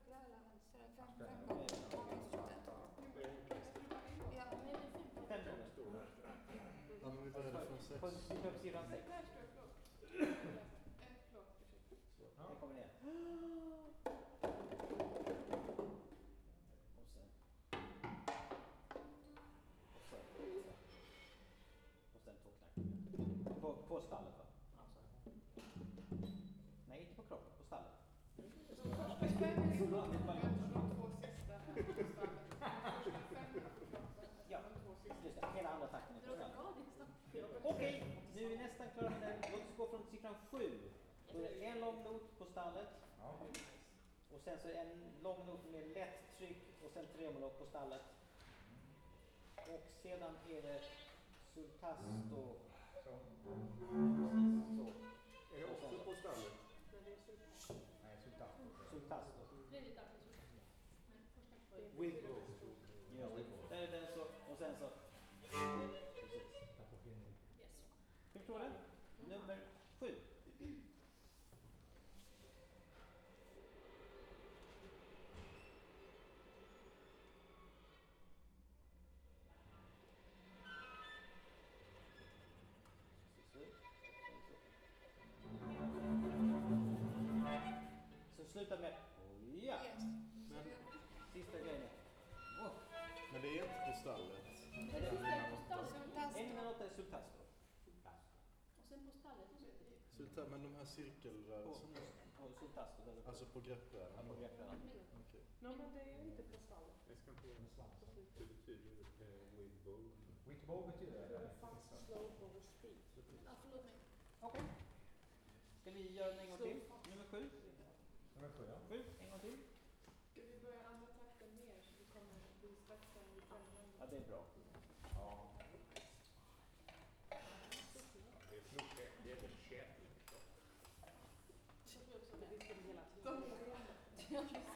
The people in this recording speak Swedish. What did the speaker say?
dubbla eller fem gånger. Ja, men det är 5 gånger. Ja, men vi började från 6. På sidan 6. Det kommer ner. Och sen. Och sen 2 knackar. På stallet, va? Nej, inte på kroppen, på stallet. Ja, just det. Hela andra takten är på stallet. Okej, nu är vi nästan klara med den. Låt oss gå från siffran 7. Då är det en lång not på stallet. Och sen så en lång not med lätt tryck och sen tremolo på stallet. Och sedan är det sultasto. Så. Är det också på stallet? Nej, Sultasto. With bow. Ja, där är den så. Och sen så. Precis. Ska vi prova den? Nummer 7. Så sluta med ja. Sista grejen. Men det är inte på stallet. En minut är sultasto. Och sen på stallet. Men de här cirkelrörelserna. På sultasto. Alltså på greppbrädan. Ja, på greppbrädan. Okej. Nej, men det är inte på stallet. Det ska inte vara en svart. Det betyder with bow. With bow betyder Fast, slow, over speed. Ja, förlåt mig. Okej. Ska vi göra den en gång till? Nummer 7. Nummer 7, ja. 7, en gång till. Ska vi börja andra takten mer så vi kommer bli straxa i framgången? Ja, det är bra. Ja. Det är flugge. Det är väl kärt. Det visste vi hela tiden.